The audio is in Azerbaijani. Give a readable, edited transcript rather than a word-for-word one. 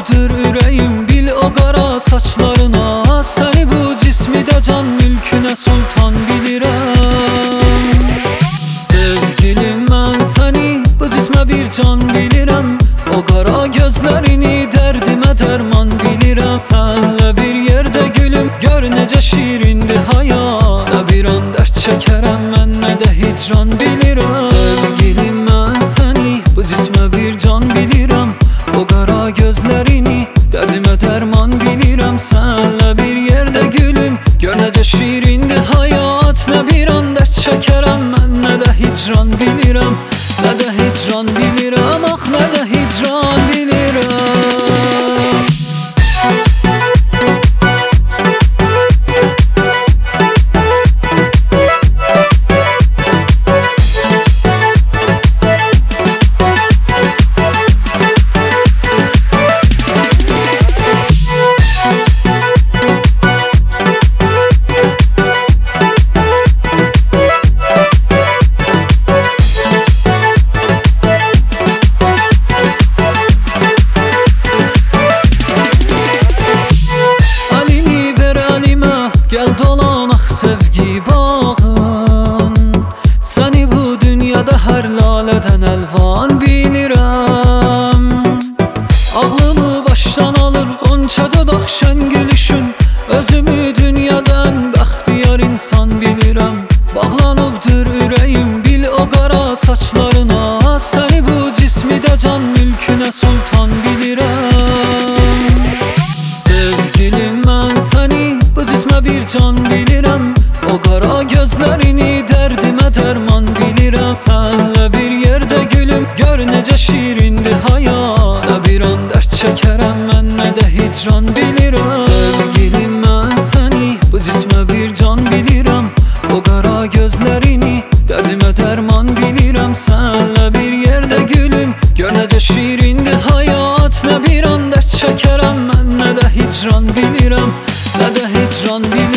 alıbdır ürəyim, bil o qara saçlarına. Səni bu cismidə can mülkünə sultan bilirəm. Sevgilim, mən səni bu cismə bir can bilirəm. O qara gözlərini dərdimə dərman bilirəm. Sənlə bir yerdə gülüm, gör necə şirindir həyat. Nə bir an dərd çəkərəm mən, nə də hicran bilirəm. Sevgilim, mən səni bu cismə bir can bilirəm. O qara gözlərini dərdimə dərman bilirəm. Sənlə bir yerdə gülüm, gör necə şirindir həyat. Nə bir an dərd çəkərəm mən, nə də hicran bilirəm. Nə də hicran bilirəm, ax nə də hicran bilirəm. Gəl dolanaq sevgi bağın. Səni bu dünyada hər lalədən əlvan bilirəm. Ağlımı başdan alır qonça dodaq şən gülüşün. Özümü dünyadan bəxtiyar insan bilirəm. Bağlanıbdır ürəyim, bil o qara saçlarına. Səni bu cismidə can mülkünə sultan bilirəm. Sevgilim, mən səni bu cismə bir can bilirəm. O qara gözlərini dərdimə dərman bilirəm. Sənlə bir yerdə gülüm, gör necə şirindir həyat. Nə bir an dərd çəkərəm mən, nə də hicran bilirəm. Sevgilim, mən səni bu cismə bir can bilirəm. O qara gözlərini dərdimə dərman bilirəm. Sənlə bir yerdə gülüm, gör necə şirindir həyat. Nə bir an dərd çəkərəm mən, nə də hicran bilirəm. Nə də hicran bilirəm.